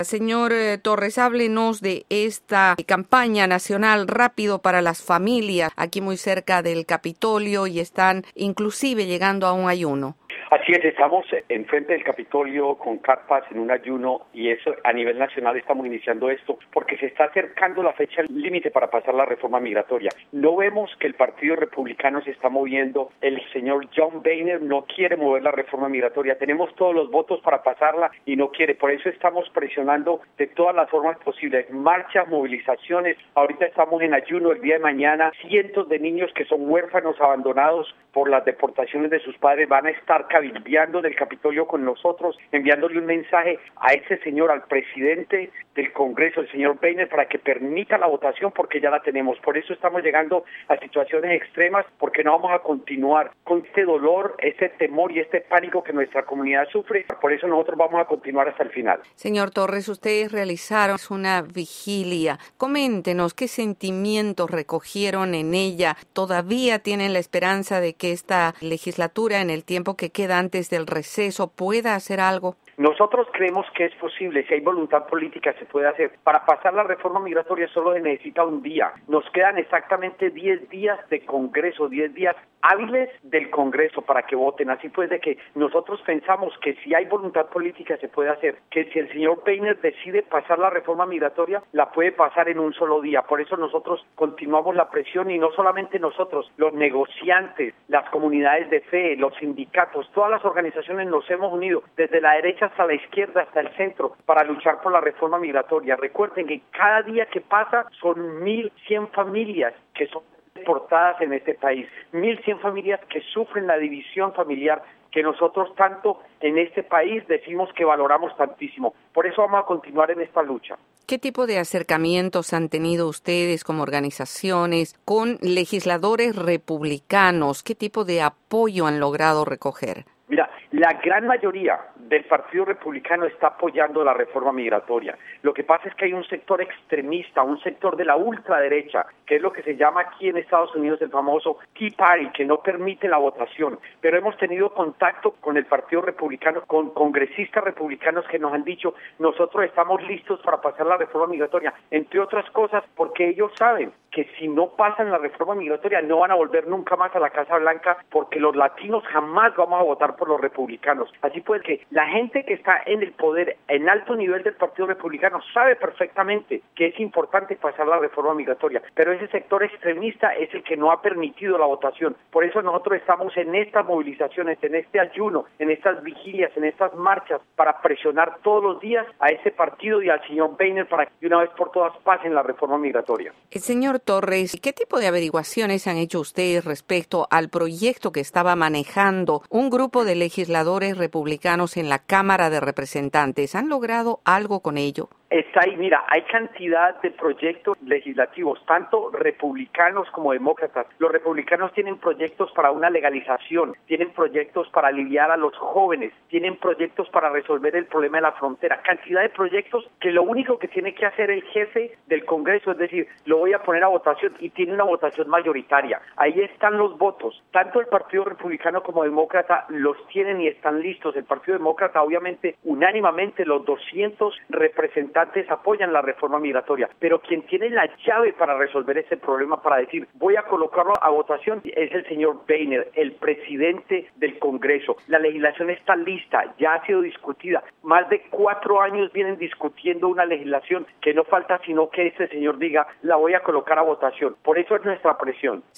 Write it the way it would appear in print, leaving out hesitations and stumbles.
Señor Torres, háblenos de esta campaña nacional Rápido para las Familias, aquí muy cerca del Capitolio, y están inclusive llegando a un ayuno. Así es, estamos enfrente del Capitolio con carpas en un ayuno y eso a nivel nacional estamos iniciando esto porque se está acercando la fecha límite para pasar la reforma migratoria. No vemos que el Partido Republicano se está moviendo, el señor John Boehner no quiere mover la reforma migratoria, tenemos todos los votos para pasarla y no quiere, por eso estamos presionando de todas las formas posibles, marchas, movilizaciones, ahorita estamos en ayuno, el día de mañana cientos de niños que son huérfanos abandonados por las deportaciones de sus padres van a estar cabildeando del Capitolio con nosotros, enviándole un mensaje a ese señor, al presidente del Congreso, el señor Boehner, para que permita la votación porque ya la tenemos. Por eso estamos llegando a situaciones extremas porque no vamos a continuar con este dolor, este temor y este pánico que nuestra comunidad sufre. Por eso nosotros vamos a continuar hasta el final. Señor Torres, ustedes realizaron una vigilia. Coméntenos qué sentimientos recogieron en ella. ¿Todavía tienen la esperanza de que esta legislatura, en el tiempo que queda antes del receso, pueda hacer algo? Nosotros creemos que es posible, si hay voluntad política se puede hacer. Para pasar la reforma migratoria solo se necesita un día. Nos quedan exactamente 10 días de Congreso, 10 días hábiles del Congreso para que voten. Así pues de que nosotros pensamos que si hay voluntad política se puede hacer, que si el señor Boehner decide pasar la reforma migratoria, la puede pasar en un solo día. Por eso nosotros continuamos la presión y no solamente nosotros, los negociantes, las comunidades de fe, los sindicatos, todas las organizaciones nos hemos unido desde la derecha hasta la izquierda, hasta el centro, para luchar por la reforma migratoria. Recuerden que cada día que pasa son 1.100 familias que son deportadas en este país, 1.100 familias que sufren la división familiar que nosotros tanto en este país decimos que valoramos tantísimo. Por eso vamos a continuar en esta lucha. ¿Qué tipo de acercamientos han tenido ustedes como organizaciones con legisladores republicanos? ¿Qué tipo de apoyo han logrado recoger? Mira, la gran mayoría del Partido Republicano está apoyando la reforma migratoria. Lo que pasa es que hay un sector extremista, un sector de la ultraderecha, que es lo que se llama aquí en Estados Unidos el famoso Tea Party, que no permite la votación. Pero hemos tenido contacto con el Partido Republicano, con congresistas republicanos que nos han dicho, nosotros estamos listos para pasar la reforma migratoria, entre otras cosas porque ellos saben que si no pasan la reforma migratoria no van a volver nunca más a la Casa Blanca porque los latinos jamás vamos a votar por los republicanos. Así pues que la gente que está en el poder, en alto nivel del Partido Republicano, sabe perfectamente que es importante pasar la reforma migratoria, pero ese sector extremista es el que no ha permitido la votación. Por eso nosotros estamos en estas movilizaciones, en este ayuno, en estas vigilias, en estas marchas, para presionar todos los días a ese partido y al señor Boehner para que de una vez por todas pasen la reforma migratoria. Señor Torres, ¿qué tipo de averiguaciones han hecho ustedes respecto al proyecto que estaba manejando un grupo de legisladores republicanos en la Cámara de Representantes? ¿Han logrado algo con ello? Está ahí, mira, hay cantidad de proyectos legislativos, tanto republicanos como demócratas. Los republicanos tienen proyectos para una legalización, tienen proyectos para aliviar a los jóvenes, tienen proyectos para resolver el problema de la frontera, cantidad de proyectos que lo único que tiene que hacer el jefe del Congreso es decir, lo voy a poner a votación y tiene una votación mayoritaria. Ahí están los votos, tanto el Partido Republicano como Demócrata los tienen y están listos. El Partido Demócrata obviamente unánimemente los 200 representantes apoyan la reforma migratoria, pero quien tiene la llave para resolver ese problema, para decir voy a colocarlo a votación, es el señor Boehner, el presidente del Congreso. La legislación está lista, ya ha sido discutida. Más de 4 años vienen discutiendo una legislación que no falta sino que este señor diga la voy a colocar a votación. Por eso es nuestra presión.